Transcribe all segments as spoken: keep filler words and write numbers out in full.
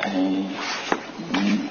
哎，嗯，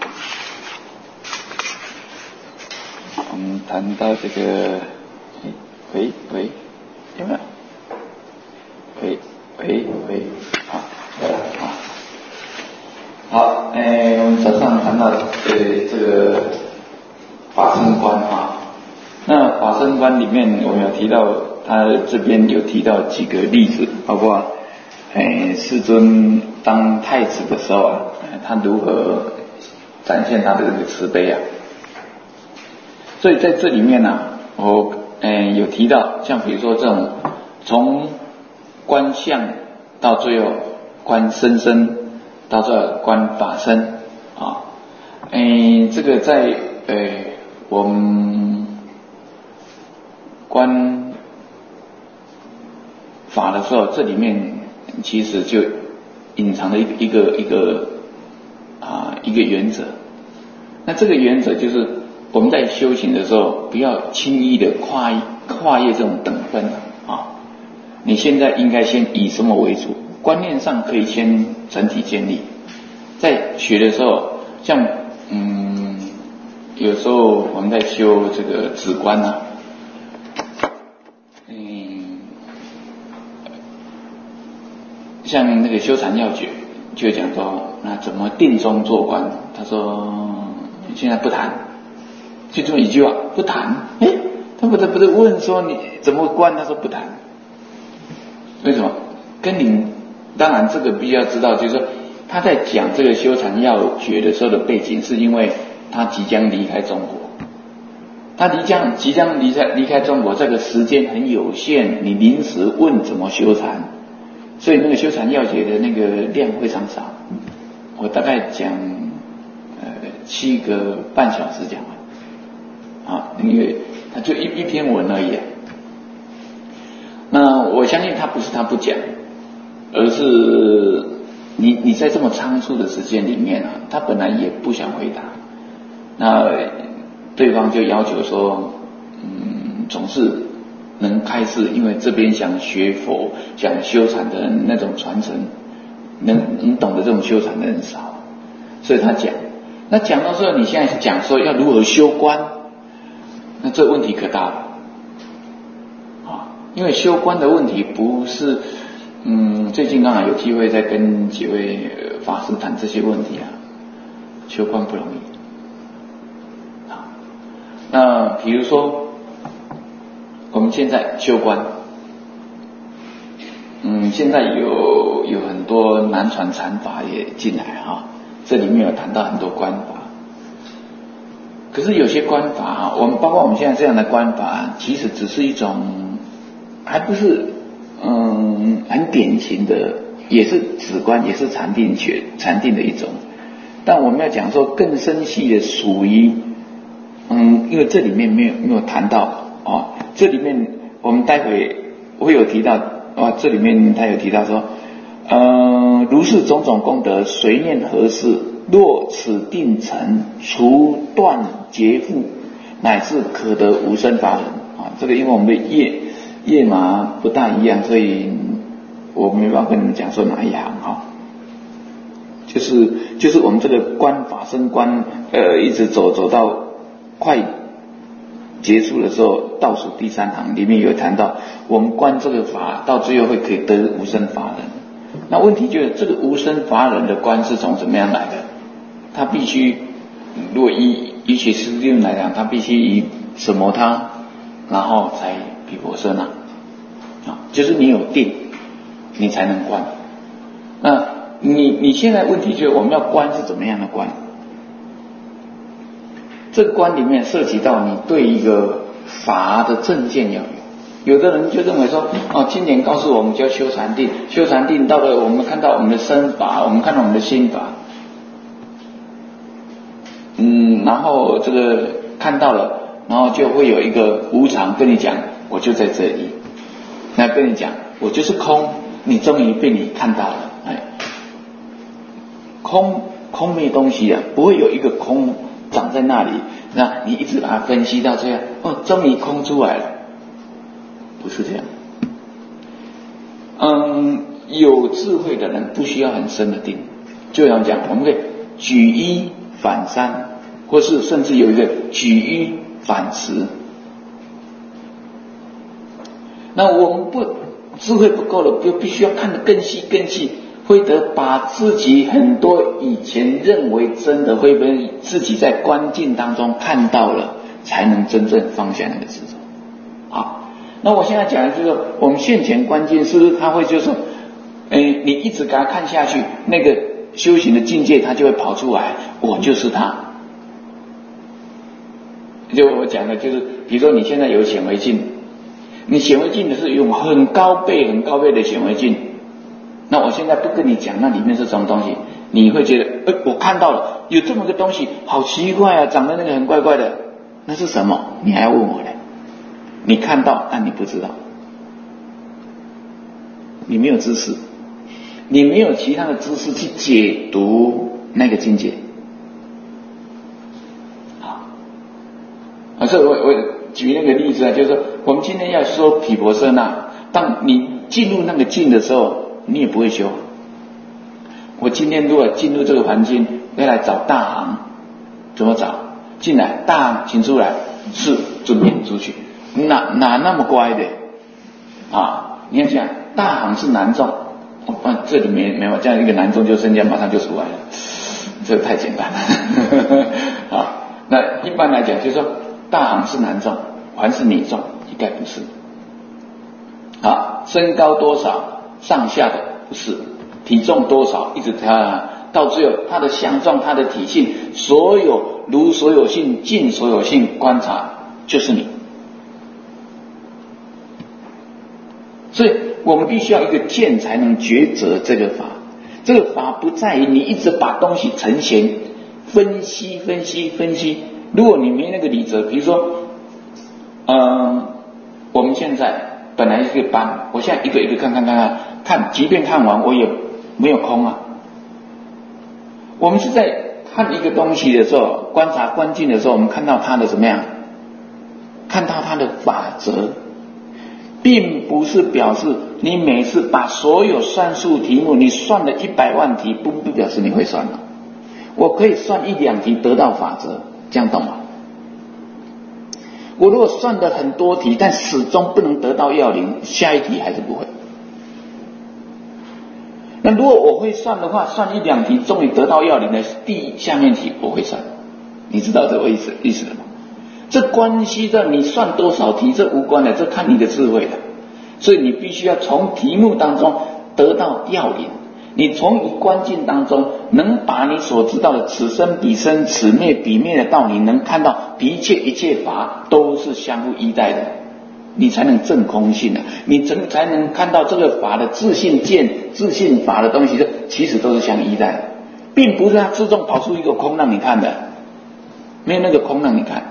我们谈到这个，喂喂，有没有？喂喂喂，好，好，好，哎，我们早上谈到呃这个法身观啊，那法身观里面我们有提到，他这边有提到几个例子，包括哎世尊当太子的时候啊，他如何展现他的这个慈悲啊。所以在这里面呢、啊，我嗯有提到，像比如说这种从观相到最后观身身，到最后观法身啊，哎这个在呃我们观法的时候，这里面其实就隐藏了一个一个一个啊一个原则。那这个原则就是我们在修行的时候，不要轻易的跨跨越这种等分啊。你现在应该先以什么为主？观念上可以先整体建立。在学的时候，像嗯，有时候我们在修这个止观啊，嗯，像那个修禅要诀就讲说，那怎么定中做观？他说现在不谈，就这么一句话，不谈。哎，他不是不是问说你怎么观？他说不谈。为什么？跟你当然这个必须要知道，就是说他在讲这个修禅要诀的时候的背景，是因为他即将离开中国。他即将即将离开离开中国，这个时间很有限，你临时问怎么修禅，所以那个修禅要诀的那个量非常少。我大概讲呃七个半小时讲完啊，因为他就一一篇文而已啊。那我相信他不是他不讲，而是你你在这么仓促的时间里面啊，他本来也不想回答，那对方就要求说，嗯，总是能开示，因为这边想学佛、想修禅的人那种传承，能能懂得这种修禅的人少，所以他讲。那讲到说你现在讲说要如何修观，那这问题可大了。因为修观的问题不是，嗯，最近刚好有机会在跟几位法师谈这些问题啊，修观不容易啊。那比如说，我们现在修观，嗯，现在有有很多南传禅法也进来啊，这里面有谈到很多观法。可是有些观法啊，我们包括我们现在这样的观法，其实只是一种。还不是嗯很典型的，也是止观，也是禅定学禅定的一种。但我们要讲说更深细的，属于嗯，因为这里面没有没有谈到哦，这里面我们待会会有提到啊，这里面他有提到说，嗯、呃，如是种种功德，随念何事？若此定成，除断劫缚，乃至可得无生法忍啊。这个因为我们的业。业嘛不大一样，所以我没办法跟你们讲说哪一行哈。就是就是我们这个观法身观，呃，一直走走到快结束的时候，倒数第三行里面有谈到，我们观这个法到最后会可以得无生法忍。那问题就是这个无生法忍的观是从怎么样来的？它必须，如果以以起实论来讲，它必须以什么它，然后才毗婆舍那。就是你有定，你才能观。那你你现在问题就是我们要观是怎么样的观？这个观里面涉及到你对一个法的正见要有。有的人就认为说，哦，经典告诉我们就要修禅定，修禅定到了我们看到我们的身法，我们看到我们的心法，嗯，然后这个看到了，然后就会有一个无常跟你讲，我就在这里。那跟你讲，我就是空，你终于被你看到了，哎，空空没东西啊，不会有一个空长在那里，那你一直把它分析到这样，哦，终于空出来了，不是这样。嗯，有智慧的人不需要很深的定， 就像讲，我们可以举一反三，或是甚至有一个举一反十。那我们不智慧不够了，就必须要看得更细更细，会得把自己很多以前认为真的，会被自己在观境当中看到了，才能真正放下那个执着。好，那我现在讲的就是说，我们现前观境是不是他会就是说，哎，你一直给他看下去，那个修行的境界他就会跑出来，我就是他。就我讲的就是，比如说你现在有显微镜，你显微镜的是用很高倍很高倍的显微镜，那我现在不跟你讲那里面是什么东西，你会觉得，呃，我看到了有这么个东西，好奇怪啊，长得那个很怪怪的，那是什么？你还要问我呢？你看到，但你不知道，你没有知识，你没有其他的知识去解读那个境界。好，啊，所以我我举那个例子啊，就是说，我们今天要说毗婆舍那，当你进入那个境的时候，你也不会修。我今天如果进入这个环境，要来找大行，怎么找？进来，大行请出来，是准备出去。哪哪那么乖的啊？你看想，大行是男众，啊，这里没没有这样一个男众，就身家马上就出来了，这个太简单了啊。那一般来讲，就是说大行是男众，还是女众？应该不是。啊，身高多少，上下的不是，体重多少，一直他到最后他的相状、他的体性，所有如所有性、尽所有性观察，就是你。所以我们必须要一个见才能抉择这个法。这个法不在于你一直把东西呈现、分析、分析、分析。如果你没那个理则，比如说，嗯，我们现在本来一个班，我现在一个一个看看看看看，即便看完我也没有空啊。我们是在看一个东西的时候，观察观境的时候，我们看到它的怎么样？看到它的法则。并不是表示你每次把所有算术题目，你算了一百万题，不不表示你会算了。我可以算一两题得到法则，这样懂吗？我如果算了很多题，但始终不能得到要领，下一题还是不会。那如果我会算的话，算一两题终于得到要领的第下面题我会算，你知道这个意思意思了吗？这关系到你算多少题，这无关的，这看你的智慧的。所以你必须要从题目当中得到要领，你从一观境当中能把你所知道的此生彼生、此灭彼灭的道理，能看到一切一切法都是相互依赖的，你才能证空性啊！你才能看到这个法的自性见、自性法的东西，其实都是相依赖的，并不是它自动跑出一个空让你看的，没有那个空让你看。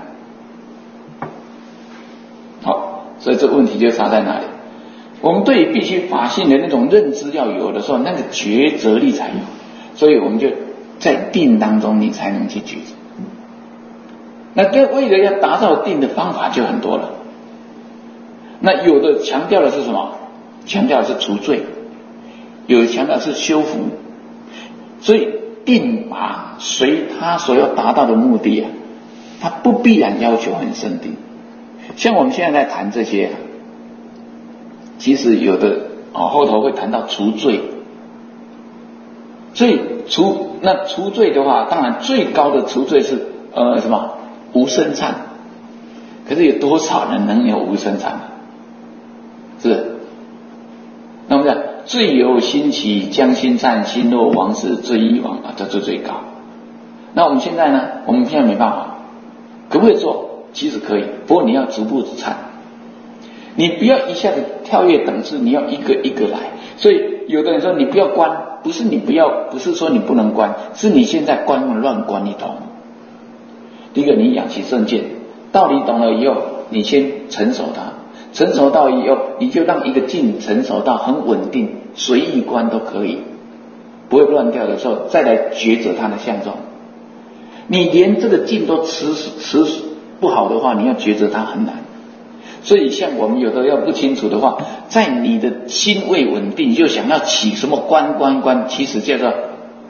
好，所以这问题就差在哪里？我们对于必须法性的那种认知要有的时候，那个抉择力才有，所以我们就在定当中你才能去抉择。那跟为了要达到定的方法就很多了。那有的强调的是什么？强调的是除罪，有的强调的是修福。所以定法随他所要达到的目的啊，它不必然要求很深定。像我们现在在谈这些，其实有的哦后头会谈到除罪，所以除那除罪的话，当然最高的除罪是呃什么无生忏，可是有多少人能有无生忏？是，那我们讲罪由心起，将心忏，心若亡时罪亦亡啊，这是最高。那我们现在呢？我们现在没办法，可不可以做？其实可以，不过你要逐步忏，你不要一下子跳跃等次，你要一个一个来。所以有的人说你不要关，不是你不要，不是说你不能关，是你现在关乱关一通。第一个，你养起正见，道理懂了以后，你先成熟它，成熟到以后，你就让一个境成熟到很稳定，随意观都可以，不会乱掉的时候，再来抉择它的相状。你连这个境都持持不好的话，你要抉择它很难。所以像我们有的要不清楚的话，在你的心未稳定，就想要起什么观观观，其实叫做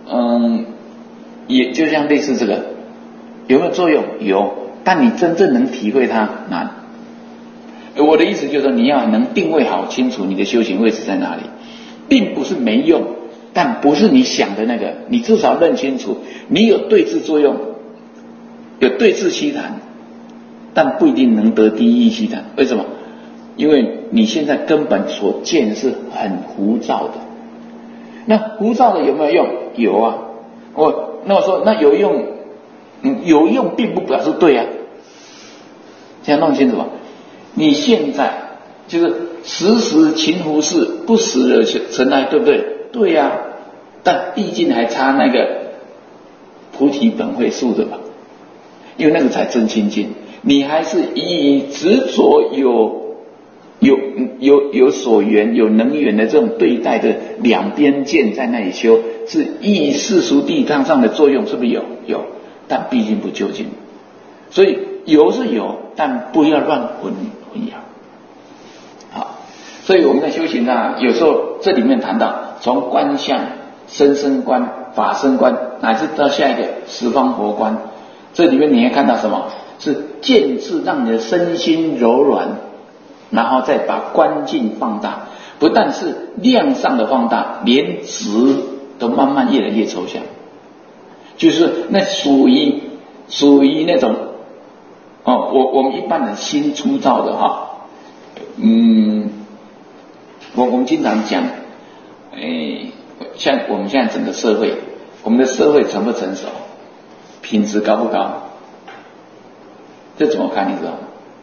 嗯，也就像类似这个，有没有作用？有，但你真正能体会它难。我的意思就是说，你要能定位好清楚你的修行位置在哪里，并不是没用，但不是你想的那个，你至少认清楚，你有对治作用，有对治希谈，但不一定能得第一希谈。为什么？因为你现在根本所见是很浮躁的。那浮躁的有没有用？有啊。我那我说那有用，嗯，有用并不表示对啊。现在弄清楚吧？你现在就是时时勤拂拭，不时而尘埃，对不对？对呀、啊，但毕竟还差那个菩提本会树的吧，因为那个才真清净。你还是以执着有有有有所缘、有能缘的这种对待的两边见在那里修，是依世俗地当上的作用，是不是有？有，但毕竟不究竟。所以有是有，但不要乱混混淆。好，所以我们在修行啊，有时候这里面谈到从观相、生生观、法身观，乃至到下一个十方佛观，这里面你会看到什么？是渐次让你的身心柔软，然后再把观境放大，不但是量上的放大，连质都慢慢越来越抽象，就是那属于属于那种哦，我我们一般人心粗糙的哈，嗯，我我们经常讲，诶，像我们现在整个社会，我们的社会成不成熟，品质高不高？这怎么看？你知道吗？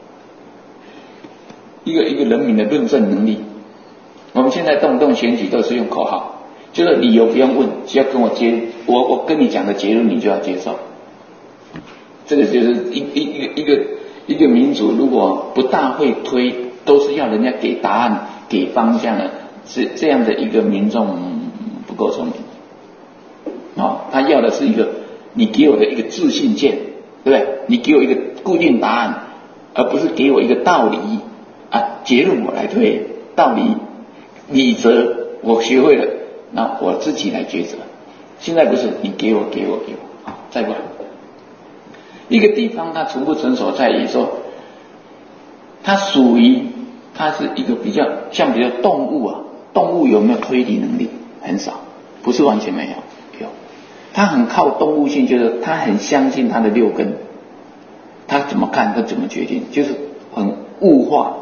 一个一个人民的论证能力，我们现在动不动选举都是用口号，就是理由不用问，只要跟我接，我我跟你讲的结论你就要接受。这个就是一一一个一个一个民主，如果不大会推，都是要人家给答案、给方向的，这这样的一个民众不够聪明。哦，他要的是一个你给我的一个自信见，对不对？你给我一个固定答案，而不是给我一个道理啊，结论我来推，道理理则我学会了，那我自己来抉择。现在不是你给我给我给我，好，再过来。一个地方它成不成熟在于说，它属于它是一个比较像比较动物啊，动物有没有推理能力？很少，不是完全没有，有。它很靠动物性，就是它很相信它的六根，它怎么看它怎么决定，就是很物化。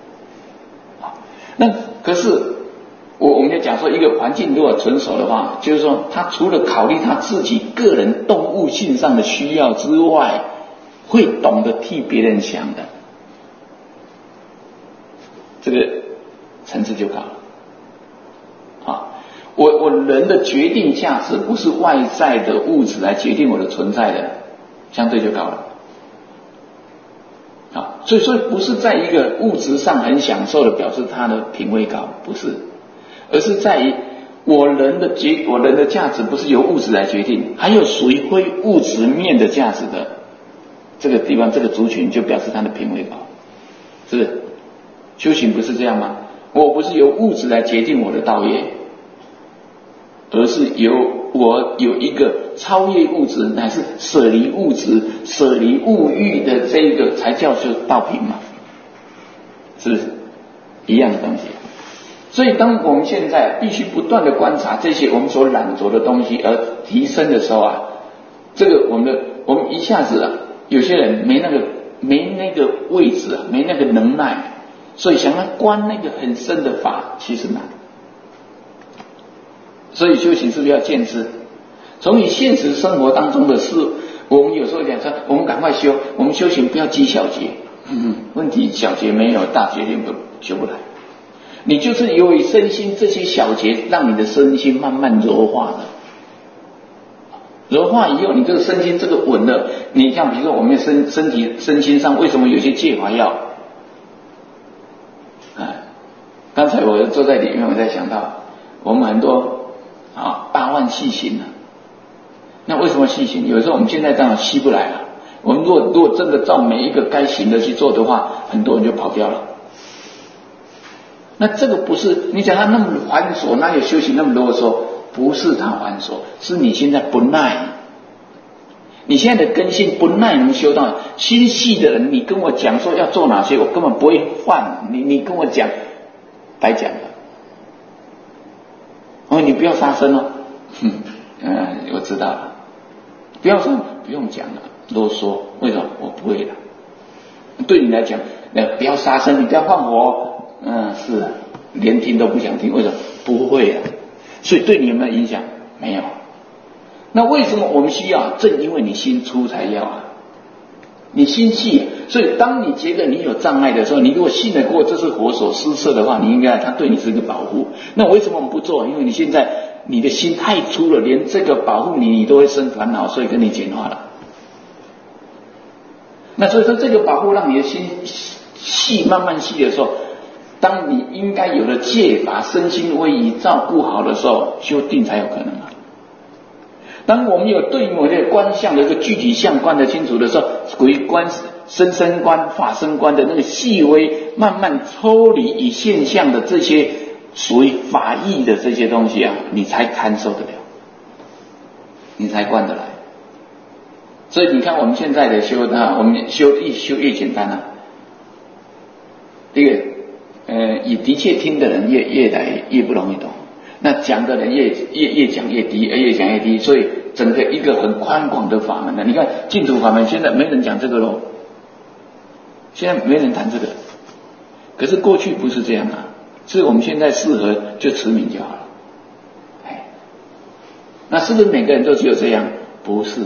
那可是我我们就讲说，一个环境如果成熟的话，就是说他除了考虑他自己个人动物性上的需要之外，会懂得替别人想的，这个层次就高了。啊，我我人的决定价值不是外在的物质来决定我的存在的，相对就高了。啊，所以说不是在一个物质上很享受的表示他的品位高，不是。而是在于我人的决，我人的价值不是由物质来决定，还有属于非物质面的价值的这个地方，这个族群就表示他的品位高，是不是？修行不是这样吗？我不是由物质来决定我的道业，而是由我有一个超越物质，乃是舍离物质、舍离物欲的这一个，才叫做道品嘛，是不是？一样的东西。所以当我们现在必须不断的观察这些我们所染着的东西而提升的时候啊，这个我们的我们一下子啊，有些人没那个没那个位置啊，没那个能耐，所以想要观那个很深的法其实难。所以修行是不是要见知？从你现实生活当中的事，我们有时候讲说，我们赶快修，我们修行不要积小节。嗯，问题小节没有，大节点修不来。你就是由于身心这些小节，让你的身心慢慢柔化了。柔化以后，你这个身心这个稳了。你像比如说，我们身身体身心上为什么有些戒法药？哎，刚才我坐在里面，我在想到我们很多啊八万细行啊，那为什么细行？有时候我们现在当然细不来了。我们如果如果真的照每一个该行的去做的话，很多人就跑掉了。那这个不是你讲他那么繁琐，哪有修行那么啰嗦？ 不是他繁琐，是你现在不耐。你现在的根性不耐能修到心细的人，你跟我讲说要做哪些，我根本不会犯。你你跟我讲，白讲了。哦，你不要杀生哦。哼，嗯，我知道了。不要说，不用讲了，啰嗦。为什么？我不会的。对你来讲，呃，不要杀生，你不要放火。嗯，是啊，连听都不想听。为什么？不会的。所以对你有没有影响？没有。那为什么我们需要？正因为你心粗才要啊，你心细，所以当你觉得你有障碍的时候，你如果信得过这是火所施设的话，你应该它对你是一个保护。那为什么我们不做？因为你现在你的心太粗了，连这个保护你你都会生烦恼，所以跟你简化了。那所以说这个保护让你的心细慢慢细的时候，当你应该有的戒法身心威仪照顾好的时候，修定才有可能啊。当我们有对某些观相的一个具体相观得清楚的时候，归观生生观法身观的那个细微慢慢抽离以现象的这些属于法义的这些东西啊，你才堪受得了，你才观得来。所以你看我们现在的修啊，我们修越修越简单啊。这个呃，也的确听的人越越来越不容易懂。那讲的人越越越讲越低，越讲越低，所以整个一个很宽广的法门呢。你看净土法门现在没人讲这个咯，现在没人谈这个。可是过去不是这样啊，是我们现在适合就持名就好了。哎，那是不是每个人都只有这样？不是，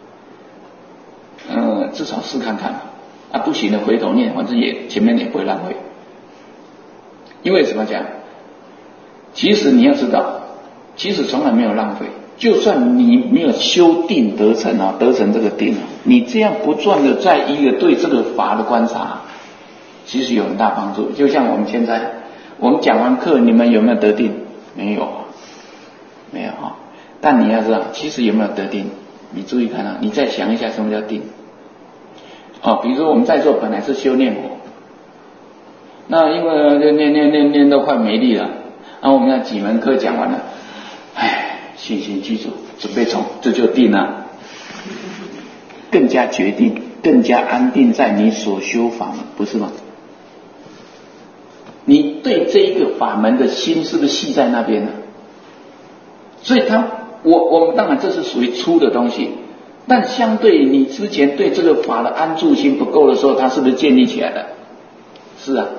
嗯、呃，至少试看看啊，不行的回头念，反正也前面也不会浪费。因为怎么讲？其实你要知道，其实从来没有浪费。就算你没有修定得成啊，得成这个定啊，你这样不断的在一个对这个法的观察，其实有很大帮助。就像我们现在，我们讲完课，你们有没有得定？没有，没有啊。但你要知道，其实有没有得定？你注意看啊，你再想一下什么叫定。哦，比如说我们在座本来是修念佛，那因为念念念念念都快没力了。然后我们那几门课讲完了，唉，信心具足，准备冲，这就定了，更加决定，更加安定在你所修法门，不是吗？你对这一个法门的心是不是系在那边呢？所以他，我我们当然这是属于粗的东西，但相对你之前对这个法的安住心不够的时候，它是不是建立起来的？是啊。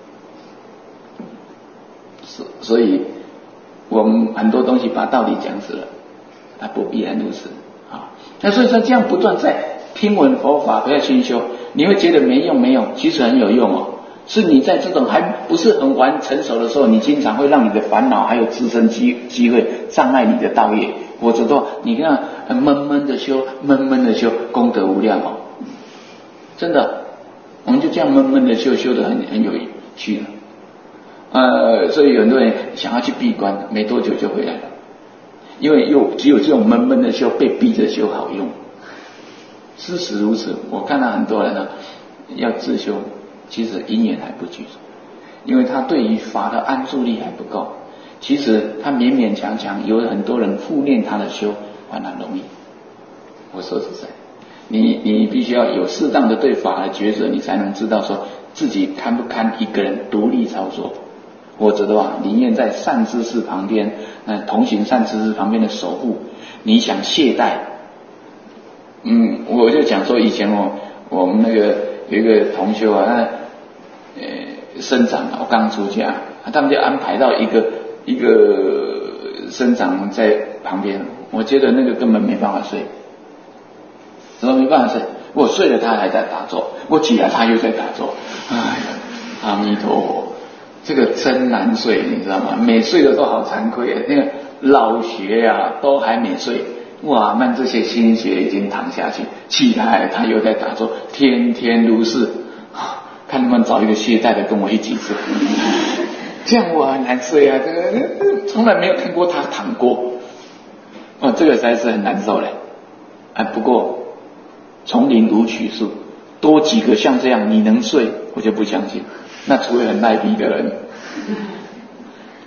所以我们很多东西把道理讲死了，它不必然如此啊。那所以说这样不断在听闻佛法，不要熏修，你会觉得没用没用，其实很有用哦。是你在这种还不是很完成熟的时候，你经常会让你的烦恼还有自身机机会障碍你的道业，或者说你看闷闷的修，闷闷的修，功德无量哦。真的，我们就这样闷闷的修，修得很很有趣的。呃，所以有很多人想要去闭关，没多久就回来了，因为又只有这种闷闷的修，被逼着修好用。事实如此，我看到很多人呢，要自修，其实因缘还不具足，因为他对于法的安住力还不够。其实他勉勉强强，有很多人复念他的修，还蛮容易。我说实在，你你必须要有适当的对法的抉择，你才能知道说自己堪不堪一个人独立操作。或者的话，宁愿在善知识旁边，那同行善知识旁边的守护，你想懈怠，嗯，我就讲说以前我我们那个有一个同修啊，他呃生长啊，我刚出家，他们就安排到一个一个生长在旁边，我觉得那个根本没办法睡，怎么没办法睡？我睡了他还在打坐，我起来他又在打坐，哎呀，阿弥陀佛。这个真难睡，你知道吗？每睡的都好惭愧啊！那个老学啊，都还没睡，哇，那这些心血已经躺下去，起来他又在打坐，天天如是，看能不能找一个懈怠的跟我一起睡，这样我很难睡啊！这个从来没有看过他躺过，哦，这个实在是很难受嘞。啊，不过丛林如取树，多几个像这样，你能睡，我就不相信。那除非很耐逼的人，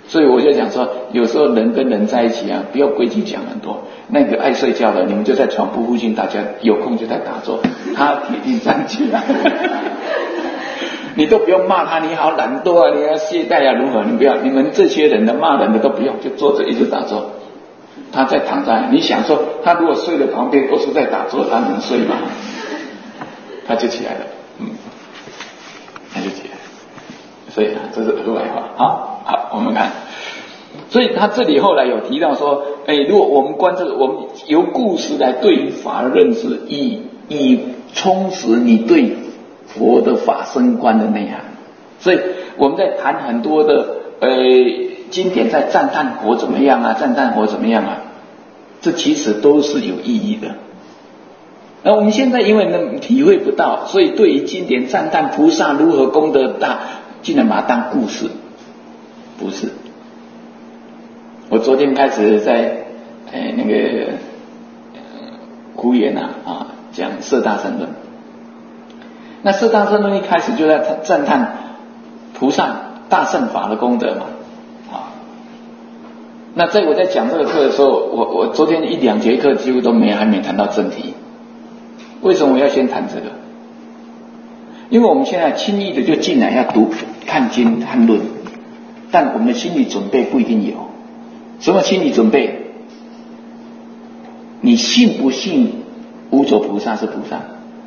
所以我就讲说，有时候人跟人在一起啊，不要规矩讲很多。那个爱睡觉的，你们就在床铺附近，大家有空就在打坐，他铁定站起来。你都不用骂他，你好懒惰啊，你要懈怠啊，如何？你不要，你们这些人的骂人的都不用，就坐着一直打坐。他在躺在，你想说，他如果睡的旁边都是在打坐，他能睡吗？他就起来了，嗯，他就起来了。所以啊，这是额外话。好，好，我们看。所以他这里后来有提到说，哎，如果我们观这个，我们由故事来对于法的认识，以以充实你对佛的法身观的内涵。所以我们在谈很多的呃经典在赞叹佛怎么样啊，赞叹佛怎么样啊，这其实都是有意义的。而我们现在因为呢体会不到，所以对于经典赞叹菩萨如何功德大，竟然把它当故事，不是。我昨天开始在哎那个枯园啊啊讲摄大乘论，那摄大乘论一开始就在赞叹菩萨大乘法的功德嘛啊。那在我在讲这个课的时候，我我昨天一两节课几乎都没还没谈到正题。为什么我要先谈这个？因为我们现在轻易的就进来要读看经看论，但我们的心理准备不一定有。什么心理准备？你信不信无着菩萨是菩萨？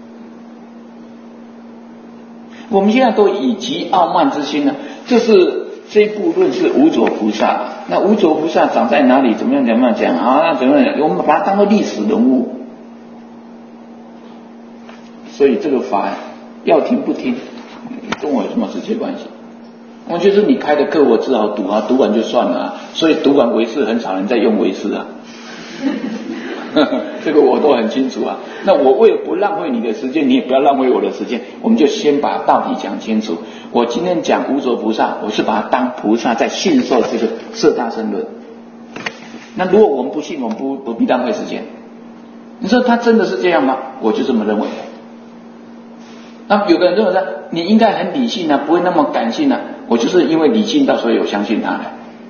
我们现在都以极傲慢之心呢，就是这部论是无着菩萨，那无着菩萨长在哪里？怎么样怎么样讲啊？那怎么样？我们把它当作历史人物，所以这个法要听不听，跟我有什么直接关系？我就是你开的课，我只好读啊，读完就算了啊。所以读完唯识，很少人在用唯识啊。这个我都很清楚啊。那我为了不浪费你的时间，你也不要浪费我的时间，我们就先把道理讲清楚。我今天讲无着菩萨，我是把它当菩萨在信受这个摄大乘论。那如果我们不信，我们不不必浪费时间。你说他真的是这样吗？我就这么认为。那有的人认为说你应该很理性啊，不会那么感性啊。我就是因为理性到所以我相信他的。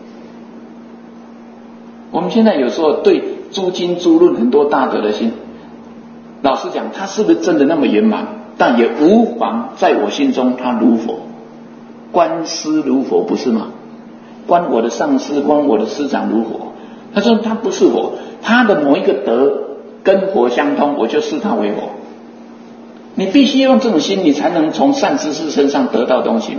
我们现在有时候对诸经诸论很多大德的心，老实讲他是不是真的那么圆满，但也无妨在我心中他如佛，观师如佛，不是吗？观我的上师，观我的师长如佛。他说他不是佛，他的某一个德跟佛相通，我就视他为佛。你必须用这种心，你才能从善知识身上得到东西嘛。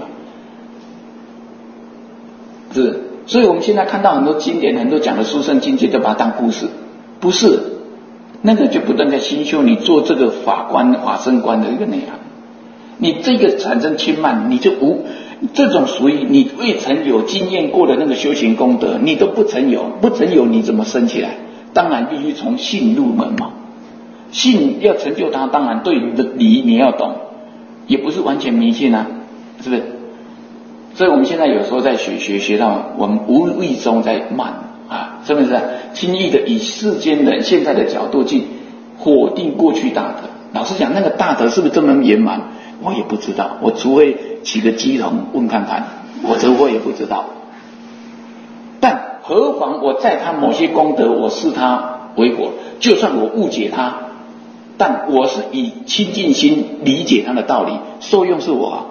是，所以我们现在看到很多经典，很多讲的殊胜境界，都把它当故事，不是那个就不断在心修你做这个法观法身观的一个内涵。你这个产生轻慢，你就无这种属于你未曾有经验过的那个修行功德，你都不曾有，不曾有你怎么升起来？当然必须从信入门嘛。信要成就它，当然对你的理你要懂，也不是完全迷信啊，是不是？所以我们现在有时候在学学学到，我们无意中在慢啊，是不是？轻易的以世间人现在的角度去否定过去大德。老实讲，那个大德是不是这么圆满，我也不知道。我除非起个鸡同问看看，我这我也不知道。但何妨我在他某些功德，我视他为佛，就算我误解他，但我是以清净心理解他的道理，受用是我啊。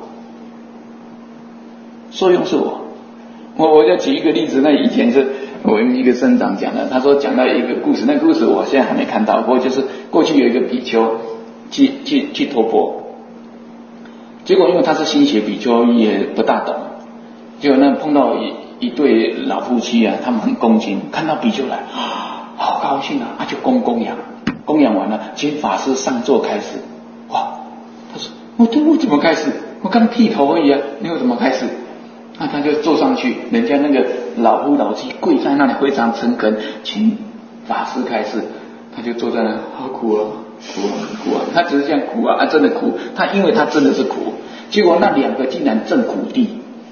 受用是我，我我就举一个例子，那以前是我们一个僧长讲的，他说讲到一个故事，那个故事我现在还没看到，不过就是过去有一个比丘去去去托钵，结果因为他是新学比丘也不大懂，结果那碰到一一对老夫妻啊，他们很恭敬，看到比丘来，啊，好高兴啊，他就供供养，供养完了，请法师上座开始，哇，他说我对我怎么开始？我刚剃头而已啊，你有怎么开始？那他就坐上去，人家那个老夫老妻跪在那里非常诚恳，请法师开示，他就坐在那，好苦啊，苦啊，苦啊，他只是这样苦啊，啊真的苦，他因为他真的是苦，结果那两个竟然正苦地，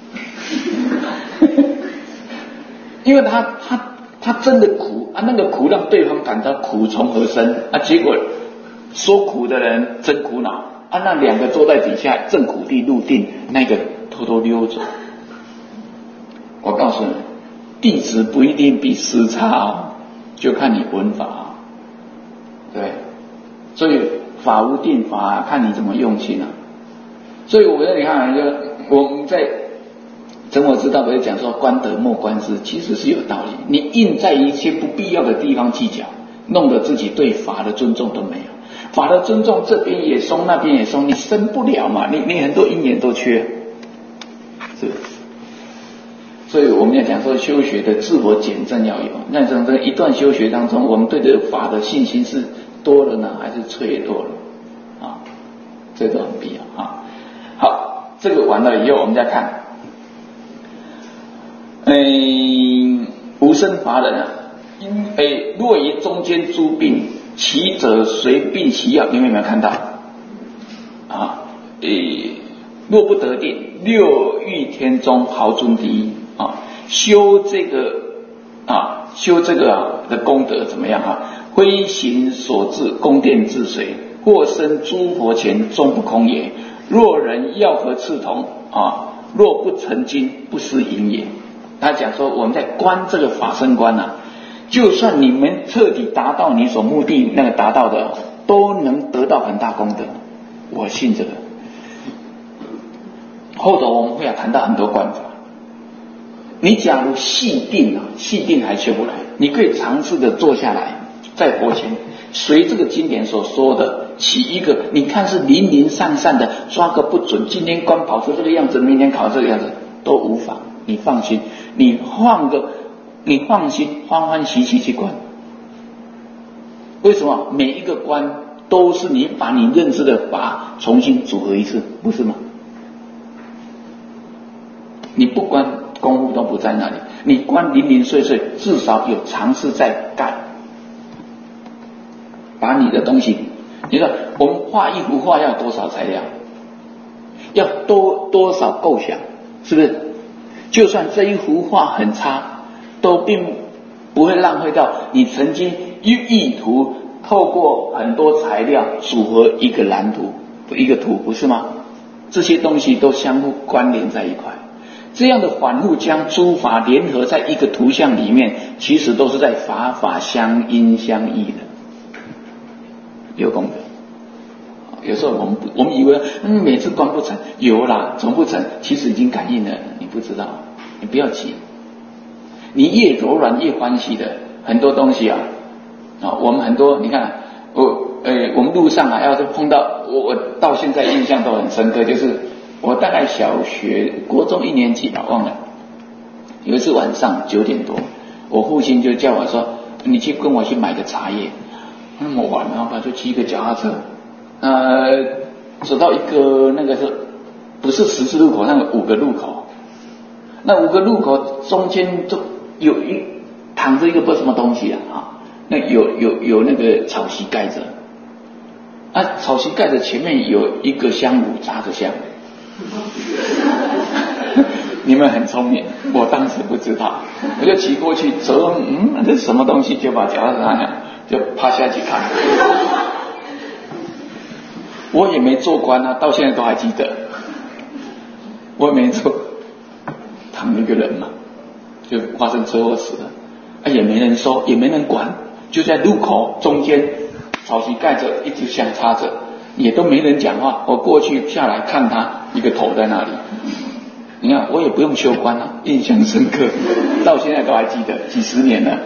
因为他他他真的苦啊，那个苦让对方感到苦从何生啊，结果说苦的人真苦恼啊，那两个坐在底下正苦地入定，那个偷偷溜走。我告诉你， 弟子不一定比师差哦，就看你闻法哦，对，所以法无定法，看你怎么用心啊。所以我在你看，就我们在真我知道不是讲说观德莫观师，其实是有道理。你硬在一些不必要的地方计较，弄得自己对法的尊重都没有。法的尊重这边也松，那边也松，你生不了嘛，你你很多因缘都缺，是。所以我们要讲说修学的自我检证要有。那从这一段修学当中，我们对这个法的信心是多了呢，还是脆弱了啊？这都很必要啊。好，这个完了以后，我们再看，嗯，无生法忍啊，因诶，若于中间诸病，其者随病其药。你们有没有看到啊？诶，若不得定，六欲天中豪尊第一啊！修这个啊，修这个、啊、的功德怎么样啊？挥行所至，宫殿自随，或生诸佛前，终不空也。若人要何刺同啊？若不成经，不思淫也。他讲说，我们在观这个法身观啊，就算你们彻底达到你所目的那个达到的，都能得到很大功德。我信这个。后头我们会要谈到很多观法。你假如细定啊，细定还修不来，你可以尝试的坐下来，在佛前随这个经典所说的起一个，你看是零零散散的，抓个不准，今天观跑出这个样子，明天考这个样子都无妨，你放心，你换个，你放心，欢欢喜喜去观。为什么？每一个观都是你把你认知的法重新组合一次，不是吗？你不观功夫都不在那里，你观零零碎碎，至少有尝试在干，把你的东西，你说我们画一幅画要多少材料，要多多少构想，是不是？就算这一幅画很差，都并不会浪费到你曾经意图透过很多材料组合一个蓝图，一个图，不是吗？这些东西都相互关联在一块。这样的反复将诸法联合在一个图像里面，其实都是在法法相因相异的，有功德。有时候我们我们以为嗯每次观不成，有啦，总不成，其实已经感应了，你不知道，你不要急。你越柔软越欢喜的很多东西啊啊，我们很多你看我呃我们路上啊，要是碰到我我到现在印象都很深刻，就是我大概小学国中一年级吧，忘了。有一次晚上九点多，我父亲就叫我说：“你去跟我去买个茶叶。”那么晚了吧，就骑一个脚踏车，呃，走到一个那个是不是十字路口，那个五个路口，那五个路口中间就有一躺着一个不知道什么东西啊，啊那有有有那个草席盖着，啊，草席盖着前面有一个香炉插着香。你们很聪明，我当时不知道，我就骑过去走，嗯，这是什么东西？就把脚踏车就趴下去看。我也没做官啊，到现在都还记得。我也没做，躺一个人嘛，就发生车祸死了，啊，也没人收，也没人管，就在路口中间，草席盖着，一直香插着。也都没人讲话，我过去下来看他一个头在那里，你看我也不用修观啊，印象深刻，到现在都还记得，几十年了。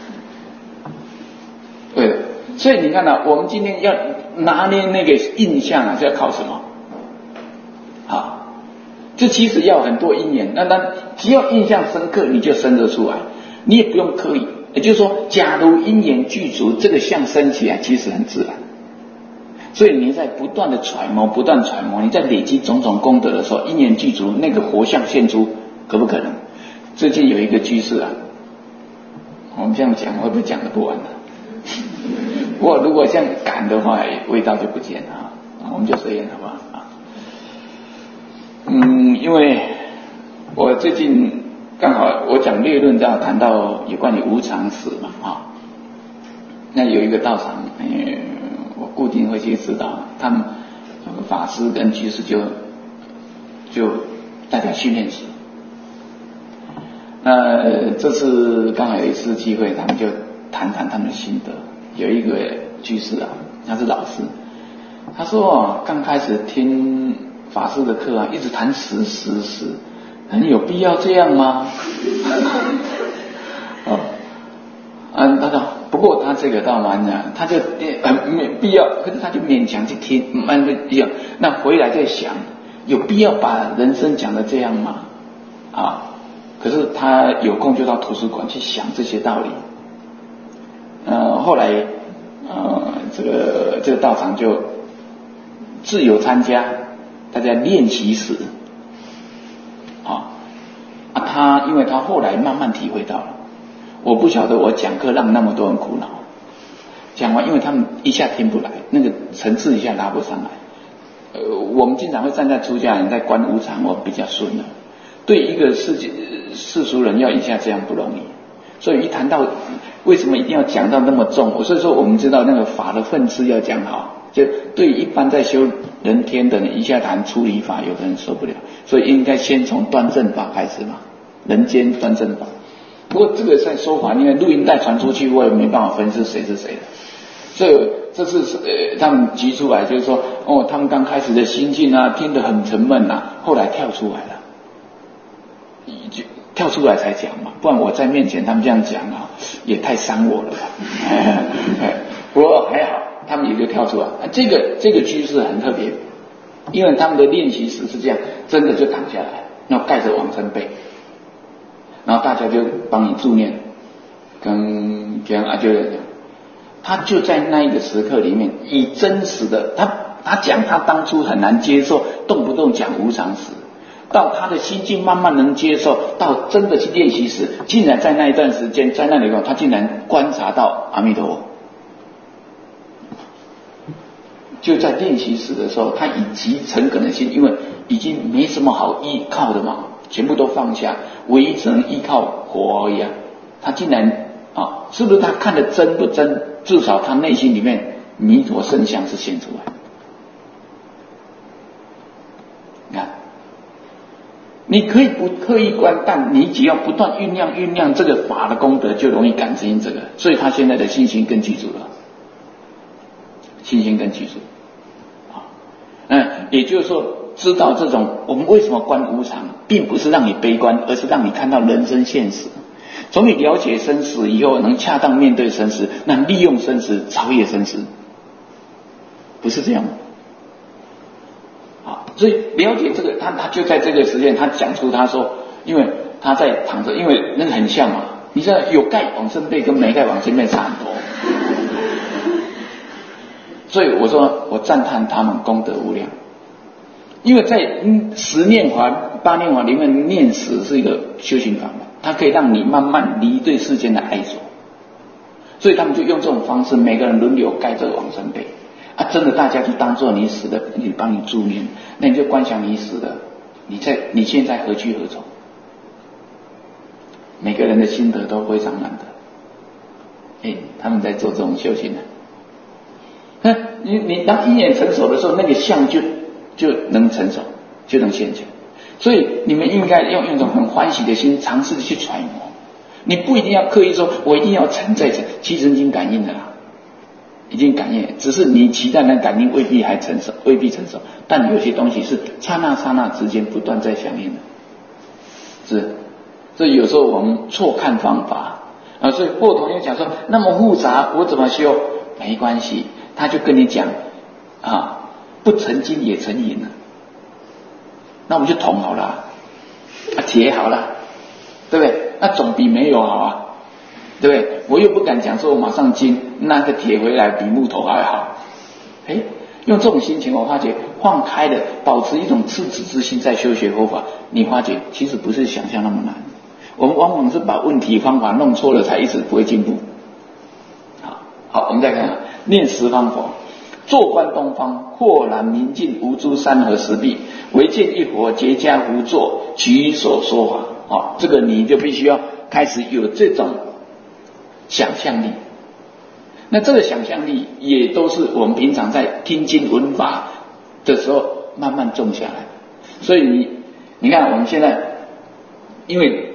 对的，所以你看啊，我们今天要拿捏那个印象啊，是要靠什么？啊，这其实要很多因缘，那那只要印象深刻，你就生得出来，你也不用刻意。也就是说，假如因缘具足，这个相生起来其实很自然。所以你在不断的揣摩，不断揣摩，你在累积种种功德的时候，因缘具足，那个活相现出，可不可能？最近有一个居士啊，我们这样讲会不会讲得不完呢？不过如果这样赶的话，味道就不见了啊。我们就这样好不好啊？嗯，因为我最近刚好我讲略论，要谈到有关于无常史嘛啊，那有一个道场，嗯。我固定会去指导他们，法师跟居士就就带在训练室。 那这次刚好有一次机会，他们就谈谈他们的心得。有一个居士啊，他是老师，他说啊，刚开始听法师的课啊，一直谈死死死，你有必要这样吗？哦，嗯，他说，不过他这个倒蛮啊，他就呃没必要，可是他就勉强去听，慢慢一样，那回来再想，有必要把人生讲的这样吗？啊，可是他有空就到图书馆去想这些道理。呃，后来呃，这个这个道场就自由参加，大家练习时，啊啊，他因为他后来慢慢体会到了，我不晓得我讲课让那么多人苦恼，讲完因为他们一下听不来，那个层次一下拉不上来。呃，我们经常会站在出家人在观无常，我比较顺了。对一个世界世俗人要一下这样不容易，所以一谈到为什么一定要讲到那么重，所以说我们知道那个法的分次要讲好，就对一般在修人天的人一下谈出离法，有的人受不了，所以应该先从端正法开始嘛，人间端正法。不过这个在说法，因为录音带传出去，我也没办法分是谁是谁的，所以这次呃他们举出来就是说，哦，他们刚开始的心境啊，听得很沉闷啊，后来跳出来了。就跳出来才讲嘛，不然我在面前他们这样讲啊，也太伤我了吧。不过还好，他们也就跳出来。这个这个居士很特别，因为他们的练习时是这样，真的就躺下来，然后盖着往生被，然后大家就帮你助念，跟跟阿舅讲，他就在那一个时刻里面，以真实的他他讲他当初很难接受，动不动讲无常时。到他的心境慢慢能接受，到真的去练习时，竟然在那一段时间，在那里头，他竟然观察到阿弥陀佛。就在练习时的时候，他以极诚恳的心，因为已经没什么好依靠的嘛，全部都放下，唯一只能依靠佛而已啊。他竟然啊，是不是他看得真不真？至少他内心里面弥陀圣像是现出来。你看。你可以不刻意观，但你只要不断酝酿酝酿这个法的功德，就容易感知这个。所以他现在的信心更具足了，信心更具足。啊，嗯，也就是说，知道这种我们为什么观无常，并不是让你悲观，而是让你看到人生现实。从你了解生死以后，能恰当面对生死，那利用生死超越生死，不是这样吗？所以了解这个，他他就在这个时间，他讲出他说，因为他在躺着，因为那个很像嘛，你知道有盖往生被跟没盖往生被差很多，所以我说我赞叹他们功德无量，因为在十念法、八念法里面，念死是一个修行法门，它可以让你慢慢离对世间的爱着，所以他们就用这种方式，每个人轮流盖这个往生被。啊，真的，大家就当做你死的，你帮你助念，那你就观想你死的，你在你现在何去何从？每个人的心得都非常难得，哎，他们在做这种修行呢。那你你当因缘成熟的时候，那个相就就能成熟，就能现前。所以你们应该用用一种很欢喜的心，尝试去揣摩。你不一定要刻意说，我一定要沉在这七神经感应的啦。已经感应，只是你期待那感应未必还成熟，未必成熟，但有些东西是刹那刹那之间不断在响应的，是，所以有时候我们错看方法啊，所以过头又讲说那么复杂，我怎么修？没关系，他就跟你讲啊，不成金也成银了，那我们就铜好了，啊铁好了，对不对？那总比没有好啊。对不对？我又不敢讲说我马上金，那个铁回来比木头还好。哎，用这种心情，我发觉放开的，保持一种赤子之心在修学佛法，你发觉其实不是想象那么难。我们往往是把问题方法弄错了，才一直不会进步。好，好，我们再看看念十方佛，坐观东方，豁然明镜，无诸山河石壁，唯见一佛结跏趺坐，举手说法。好，这个你就必须要开始有这种想象力，那这个想象力也都是我们平常在听经闻法的时候慢慢种下来。所以你你看我们现在，因为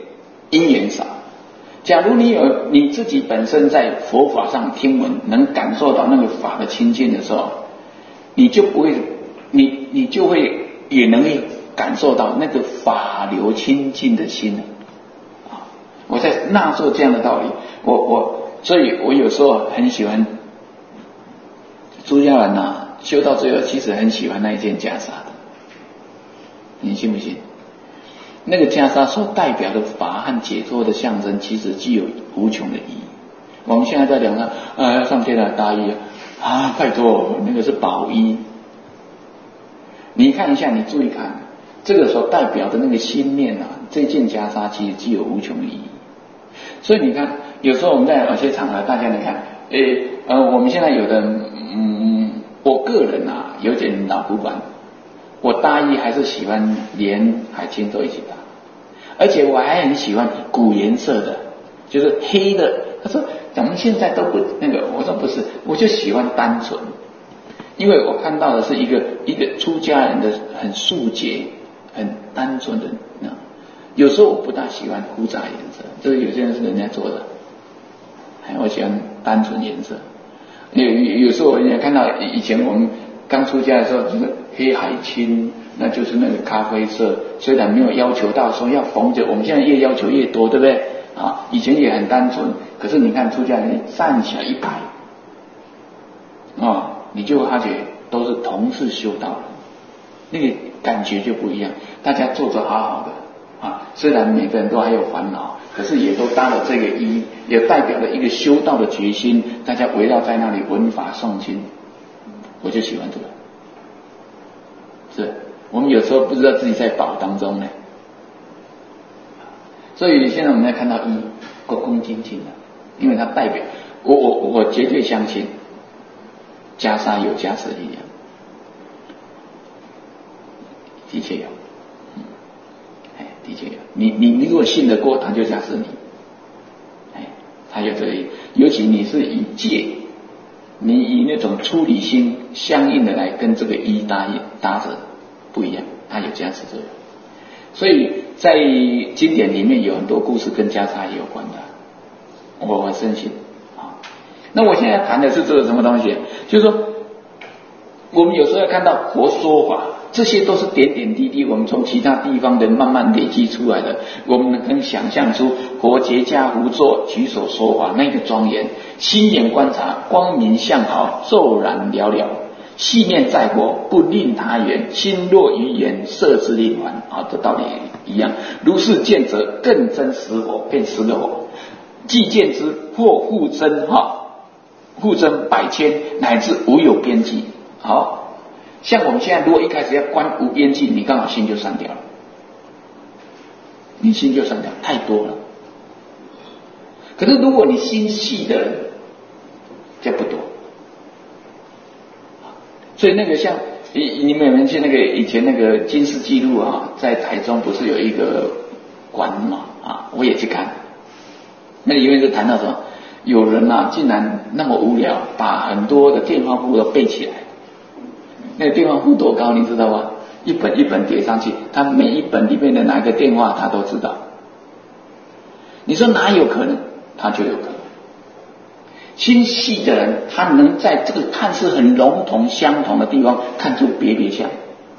因缘少。假如你有你自己本身在佛法上听闻，能感受到那个法的清净的时候，你就不会，你你就会也能力感受到那个法流清净的心了。啊，我在纳受这样的道理，我我所以，我有时候很喜欢出家人呐，修到最后其实很喜欢那一件袈裟的，你信不信？那个袈裟所代表的法和解脱的象征，其实具有无穷的意义。我们现在在讲啊，啊上天了大衣啊，拜托，那个是宝衣。你看一下，你注意看，这个所代表的那个心念啊，这件袈裟其实具有无穷的意义。所以你看，有时候我们在有些场合，大家你看，诶呃，我们现在有的，嗯，我个人啊有点老古板。我大衣还是喜欢连海青都一起搭，而且我还很喜欢古颜色的，就是黑的。他说咱们现在都不那个，我说不是，我就喜欢单纯，因为我看到的是一个一个出家人的很素洁、很单纯的那。有时候我不大喜欢复杂颜色，这个有些人是人家做的，我喜欢单纯颜色。有有时候我也看到以前我们刚出家的时候，就是黑海青，那就是那个咖啡色。虽然没有要求到说要缝着，我们现在越要求越多，对不对？啊，以前也很单纯，可是你看出家人站起来一排，啊，你就发觉都是同是修道人，那个感觉就不一样。大家坐着好好的啊，虽然每个人都还有烦恼，可是也都搭了这个衣，也代表了一个修道的决心。大家围绕在那里闻法诵经。我就喜欢这个，是我们有时候不知道自己在宝当中呢，所以现在我们在看到衣恭恭敬敬的，因为它代表我我我绝对相信袈裟有加持力量，的确有，嗯，哎，的确有。你你你如果信得过，他就加持你，哎，他有这个，尤其你是以戒。你以那种出离心相应的来跟这个一搭搭着不一样，它有加持作用。所以在经典里面有很多故事跟袈裟有关的，我我深信啊。那我现在谈的是这个什么东西？就是说，我们有时候要看到佛说法，这些都是点点滴滴，我们从其他地方的慢慢累积出来的。我们能想象出佛结跏趺坐，举手说法那个庄严。心眼观察，光明相好，骤然了了。细面在火，不令他缘。心若于言，摄之令还。啊，这道理一样。如是见者，更增实火，变十个火。既见之，或复增哈，复增百千，乃至无有边际。好，像我们现在如果一开始要观无边际，你刚好心就散掉了，你心就散掉，太多了。可是如果你心细的人，这不多。所以那个像你你们有没有去那个以前那个金氏纪录啊，在台中不是有一个馆嘛啊，我也去看。那里面就谈到说，有人啊竟然那么无聊，把很多的电话簿都背起来。那个电话簿多高你知道吗？一本一本叠上去，他每一本里面的哪个电话他都知道。你说哪有可能？他就有可能。心细的人，他能在这个看似很笼统相同的地方看出别别相，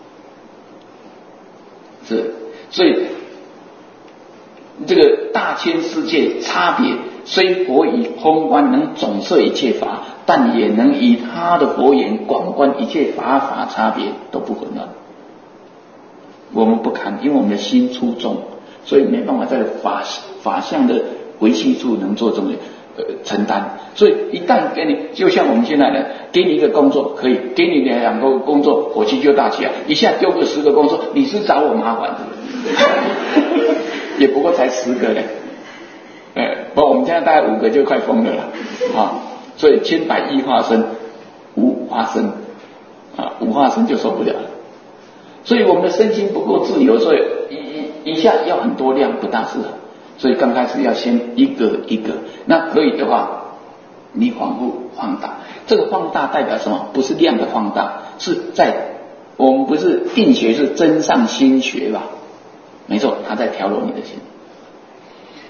是，所以这个大千世界差别，虽佛以空观能总摄一切法，但也能以他的佛言广观一切法法差别都不混乱。我们不看，因为我们的心出众，所以没办法在法法相的维系处能做这么呃承担。所以一旦给你，就像我们现在呢，给你一个工作可以，给你两个工作，火气就大起来，一下丢个十个工作，你是找我麻烦，也不过才十个嘞，呃，不，我们现在大概五个就快疯了了啊！所以千百亿化身，无化身啊，无化身就受不了了。所以我们的身心不够自由，所以一一下要很多量不大适合。所以刚开始要先一个一个，那可以的话。你反复放大，这个放大代表什么？不是量的放大，是在我们不是定学是真上心学吧？没错，他在调柔你的心。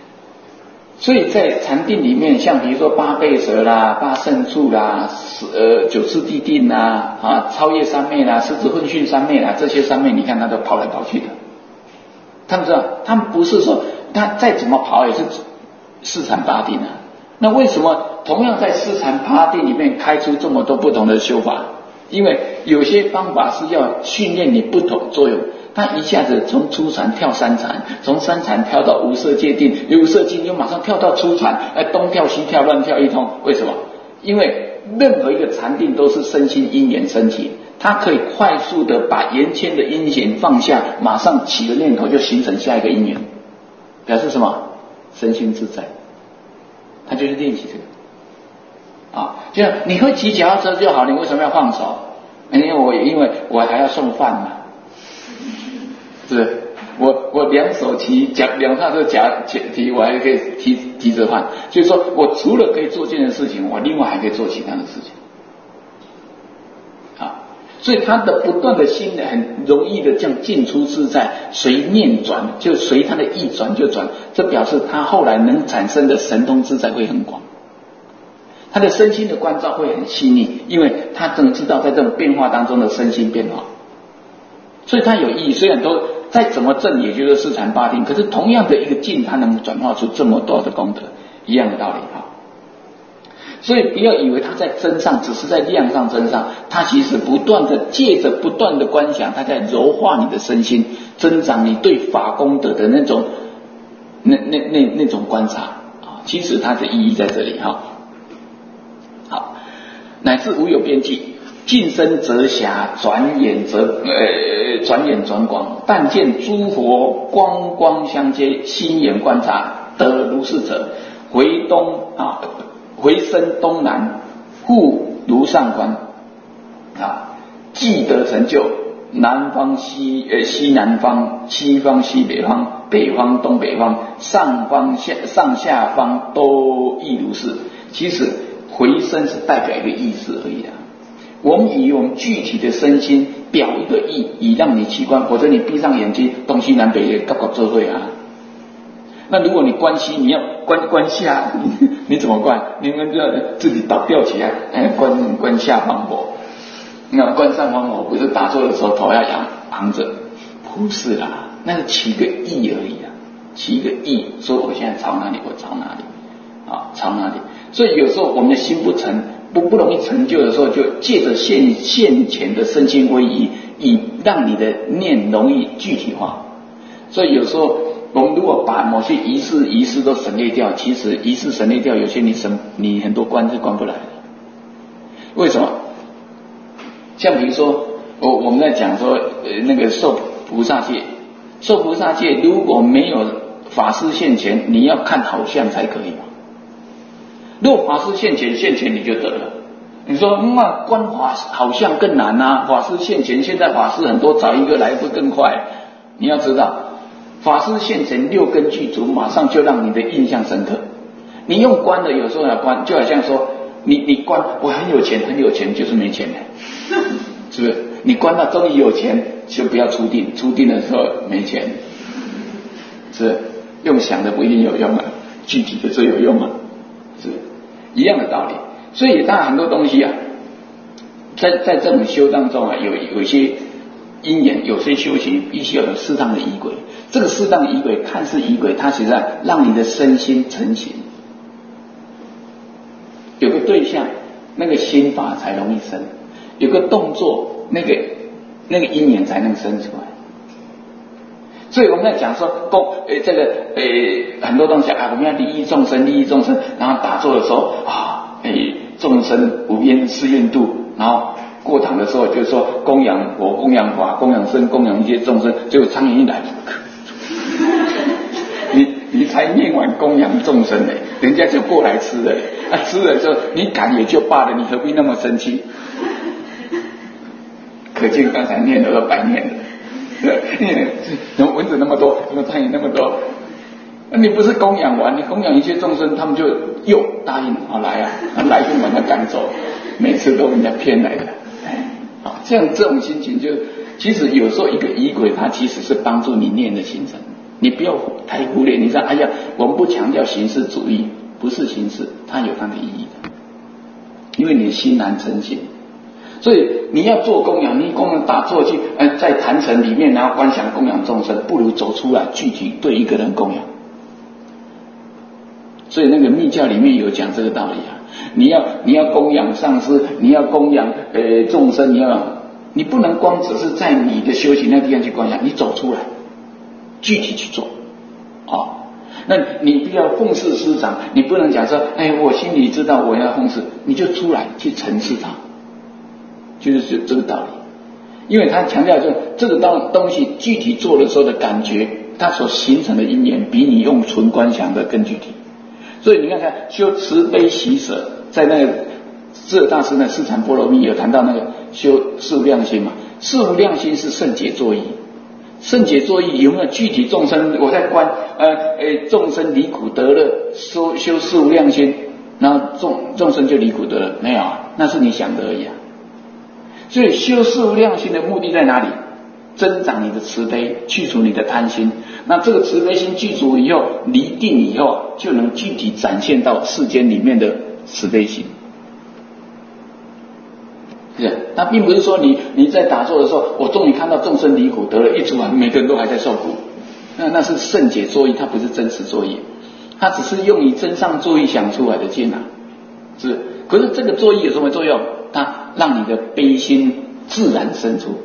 所以在禅定里面，像比如说八倍舍啦、八胜处啦、呃九次地定啦、啊超越三昧啦、狮子混训三昧啦，这些三昧你看他都跑来跑去的。他们知道，他们不是说他再怎么跑也是四禅八定啊。那为什么同样在四禅八定里面开出这么多不同的修法？因为有些方法是要训练你不同作用。他一下子从初禅跳三禅，从三禅跳到无色界定，无色界定又马上跳到初禅，哎，东跳西跳，乱跳一通。为什么？因为任何一个禅定都是身心因缘升起，它可以快速的把沿前的因缘放下，马上起个念头就形成下一个因缘，表示什么？身心自在。他就是练习这个啊，就你会骑脚踏车就好，你为什么要放手？因为我因为我还要送饭嘛。是不是？我我两手提夹两踏车夹提，我还可以提提着饭。所以说我除了可以做这件事情，我另外还可以做其他的事情。啊，所以他的不断的心很容易的这样进出自在，随念转就随他的意转就转，这表示他后来能产生的神通自在会很广。他的身心的关照会很细腻，因为他能知道在这种变化当中的身心变化。所以它有意义，虽然都再怎么正，也就是四禅八定，可是同样的一个境，它能转化出这么多的功德，一样的道理哈。所以不要以为它在增上，只是在量上增上，它其实不断的借着不断的观想，它在柔化你的身心，增长你对法功德的那种那那那那种观察啊。其实它的意义在这里哈。好，乃至无有边际。近身则狭，转眼则呃转眼转广，但见诸佛光光相接，心眼观察得如是者，回东啊回身东南，复如上观啊，既得成就，南方西呃西南方，西方西北方，北方东北方，上方下上下方都亦如是。其实回身是代表一个意思而已啊。我们以我们具体的身心表一个意，以让你去观，否则你闭上眼睛，东西南北也各各做会啊。那如果你观西，你要观观下，你, 你怎么观？你们就要自己倒吊起来，哎，观观下方火。那观上方火不是打坐的时候头要仰昂着，不是啦，那是起个意而已啊，起一个意，说我现在朝哪里，我朝哪里啊，朝哪里。所以有时候我们的心不成。不不容易成就的时候，就借着现现前的身心归一，以让你的念容易具体化。所以有时候我们如果把某些仪式仪式都省略掉，其实仪式省略掉，有些你省你很多关是关不来的。为什么？像比如说，我我们在讲说，呃，那个受菩萨戒，受菩萨戒如果没有法师现前，你要看好像才可以嘛。如果法师现前现前你就得了。你说那、嗯、观法好像更难啊，法师现前，现在法师很多，找一个来会更快。你要知道，法师现前六根具足，马上就让你的印象深刻。你用观的有时候要观，就好像说你你观我很有钱很有钱，就是没钱了，是不是？你观到终于有钱，就不要出定，出定的时候没钱，是不是？用想的不一定有用啊，具体的最有用啊，是不是？一样的道理。所以当然很多东西啊，在在这种修当中啊，有有一些因缘，有些修行必须要有适当的仪轨。这个适当的仪轨，看似仪轨，它实际上让你的身心成型。有个对象，那个心法才容易生；有个动作，那个那个因缘才能生出来。所以我们在讲说公呃这个呃很多东西啊，我们要利益众生，利益众生，然后打坐的时候啊，哎众生无边誓愿度，然后过堂的时候就是说供养佛、供养法、供养僧、供养一些众生，结果苍蝇一来，你你才念完供养众生呢，人家就过来吃了，啊吃了之后你赶也就罢了，你何必那么生气？可见刚才念的都白念了。怎么蚊子那么多，怎么苍蝇那么多？那你不是供养完，你供养一些众生，他们就又答应好来啊，来就把他赶走，每次都人家骗来的。好，这样这种心情就，其实有时候一个仪轨，它其实是帮助你念的形成。 你不要太忽略。你说哎呀，我们不强调形式主义，不是形式，它有它的意义的，因为你的心难成形。所以你要做供养，你供养打坐去，呃，在坛城里面，然后观想供养众生，不如走出来，具体对一个人供养。所以那个密教里面有讲这个道理啊，你要你要供养上师，你要供养呃众生，你要你不能光只是在你的修行那地方去供养，你走出来，具体去做啊、哦。那你不要奉事师长，你不能讲说，哎，我心里知道我要奉事，你就出来去陈示他。就是这个道理，因为他强调说这个东东西具体做的时候的感觉，它所形成的因缘比你用纯观想的更具体。所以你看看修慈悲喜舍，在那个智者大师呢四禅波罗蜜有谈到那个修四无量心嘛，四无量心是圣解作意，圣解作意有没有具体众生？我在观呃呃众生离苦得乐，修修四无量心，然后众众生就离苦得乐，没有啊，那是你想的而已啊。所以修四无量心的目的在哪里？增长你的慈悲，去除你的贪心。那这个慈悲心具足以后，离定以后，就能具体展现到世间里面的慈悲心。是，那并不是说你你在打坐的时候，我终于看到众生离苦得了，一出来每个人都还在受苦，那那是圣解作意，它不是真实作意，它只是用你真上作意想出来的境啊。是，可是这个作意有什么作用？它让你的悲心自然生出，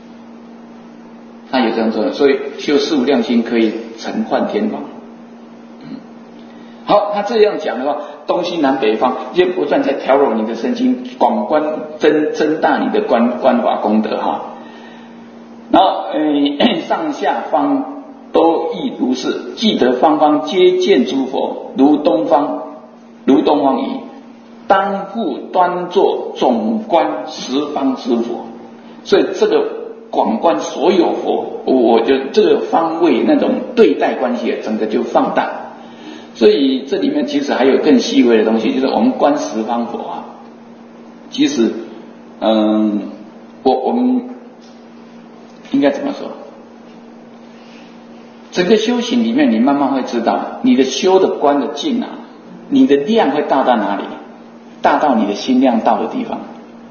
它有这样作用。所以修四无量心可以成幻天王。嗯，好，他这样讲的话，东西南北方就不断在调柔你的身心，广观增增大你的观观法功德哈。然后呃上下方都亦如是，记得方方皆见诸佛，如东方如东方已。当复端坐总观十方之佛，所以这个广观所有佛，我就这个方位那种对待关系，整个就放大。所以这里面其实还有更细微的东西，就是我们观十方佛啊，其实，嗯，我我们应该怎么说？整个修行里面，你慢慢会知道，你的修的观的境啊，你的量会大到哪里？大到你的心量到的地方，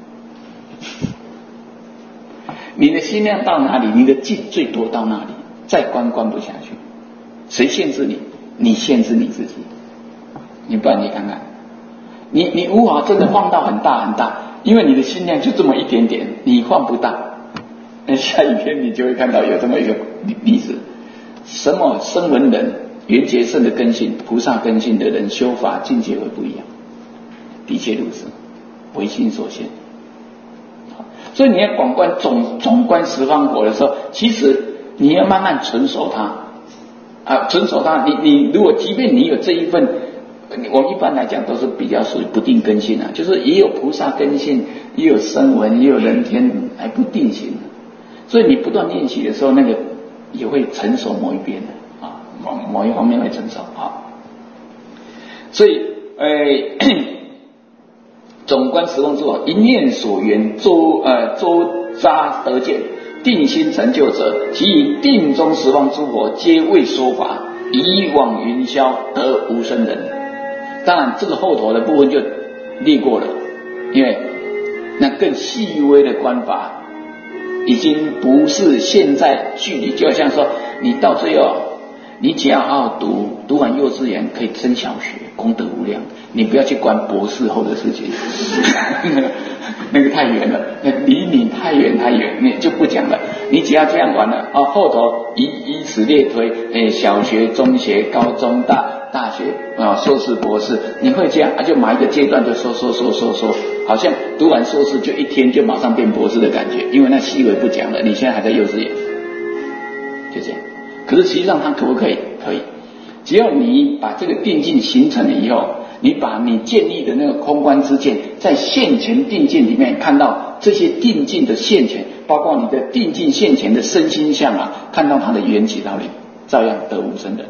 你的心量到哪里，你的境最多到哪里，再观观不下去。谁限制你？你限制你自己。你不然你看看，你你无法真的放到很大很大，因为你的心量就这么一点点，你放不大。那下一篇你就会看到有这么一个例子，什么声闻人、缘觉圣的根性、菩萨根性的人修法境界会不一样。的确如此，唯心所现。所以你要广观总总观十方佛的时候，其实你要慢慢纯熟它啊，纯熟它。你你如果即便你有这一份，我们一般来讲都是比较属于不定根性啊，就是也有菩萨根性，也有声闻，也有人天，还不定型。所以你不断练习的时候，那个也会成熟某一边的啊，某某一方面会成熟啊。所以呃。总观十方诸佛，一念所缘，周呃周匝得见，定心成就者，其以定中十方诸佛皆为说法，以往云霄得无生人。当然，这个后头的部分就列过了，因为那更细微的观法，已经不是现在距离，就好像说你到最后，你只要好好读，读完幼稚园可以升小学，功德无量。你不要去管博士后的事情，那个那个太远了，那离你太远太远，你就不讲了。你只要这样玩了啊，后头以以此类推，诶，小学、中学、高中、大大学啊，硕士、博士，你会这样啊？就某一个阶段就说说说说说，好像读完硕士就一天就马上变博士的感觉，因为那细微不讲了，你现在还在幼稚园，就这样。可是实际上它可不可以？可以，只要你把这个定境形成了以后。你把你建立的那个空观之见，在现前定境里面看到这些定境的现前，包括你的定境现前的身心相啊，看到它的缘起道理，照样得无生人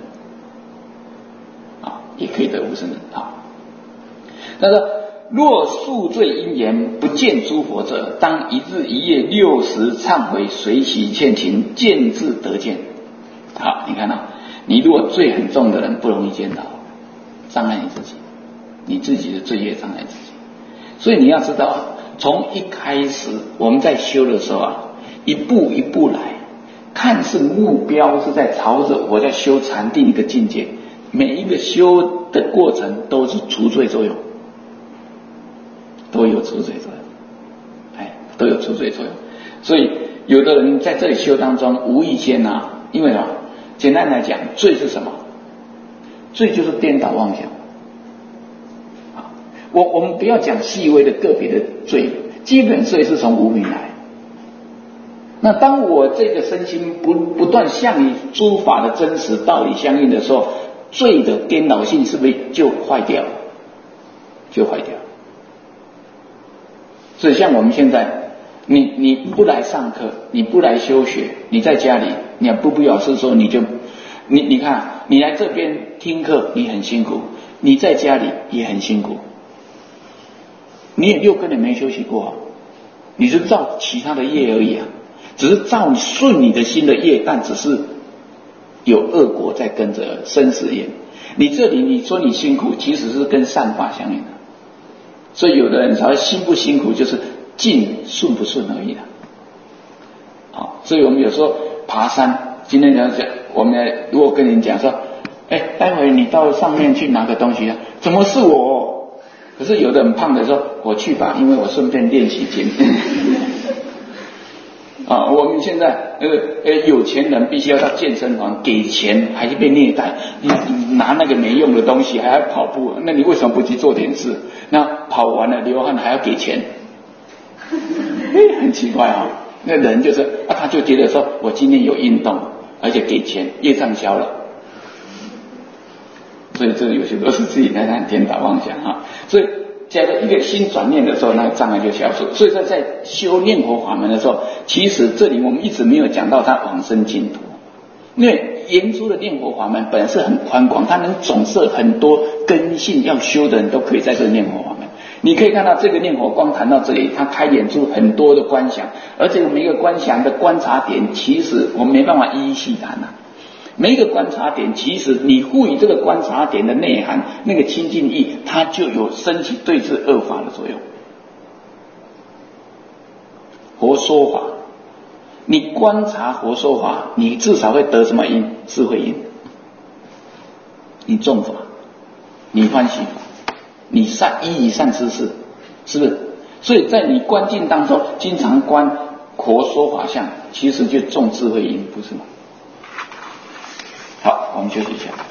啊，也可以得无生人啊。他说：若宿罪因缘不见诸佛者，当一日一夜六时忏悔随喜欠情，见智得见。好，你看到、啊、 你如果罪很重的人，不容易见到，障碍你自己，你自己的罪业障碍自己。所以你要知道，从一开始我们在修的时候啊，一步一步来，看似目标是在朝着我在修禅定一个境界，每一个修的过程都是除罪作用，都有除罪作用，哎，都有除罪作用。所以有的人在这里修当中，无意间啊，因为啊，简单来讲，罪是什么？罪就是颠倒妄想。啊，我我们不要讲细微的个别的罪，基本罪是从无明来。那当我这个身心不不断向你诸法的真实道理相应的时候，罪的颠倒性是不是就坏掉了？就坏掉了。所以像我们现在，你你不来上课，你不来修学，你在家里，你不不表示说你就你你看，你来这边听课，你很辛苦，你在家里也很辛苦，你也六根也没休息过啊，你是造其他的业而已啊。只是照你顺你的心的业，但只是有恶果在跟着生死业。你这里你说你辛苦，其实是跟善法相应的。所以有的人才辛不辛苦，就是进顺不顺而已的。好，所以我们有时候爬山，今天讲讲，我们如果跟你讲说，哎，待会你到上面去拿个东西啊，怎么是我？可是有的人胖的说，我去吧，因为我顺便练习筋。啊，我们现在呃呃有钱人必须要到健身房给钱，还是被虐待，你拿那个没用的东西还要跑步，那你为什么不去做点事？那跑完了流汗还要给钱，很奇怪啊。那人就是啊，他就觉得说我今天有运动，而且给钱，业障消了。所以这有些都是自己在那颠倒妄想啊。所以在一个心转念的时候，那个障碍就消除。所以说在修念佛法门的时候，其实这里我们一直没有讲到它往生净土，因为研究的念佛法门本来是很宽广，它能总摄很多根性要修的人都可以在这念佛法门。你可以看到这个念佛光谈到这里，它开演出很多的观想，而且每一个观想的观察点，其实我们没办法一一细谈啊。每一个观察点，其实你赋予这个观察点的内涵，那个清净意，它就有升起对治恶法的作用。佛说法，你观察佛说法，你至少会得什么因？智慧因。你种法，你欢喜法，你善依以善知识，是不是？所以在你观境当中，经常观佛说法相，其实就种智慧因，不是吗？好，我们休息一下。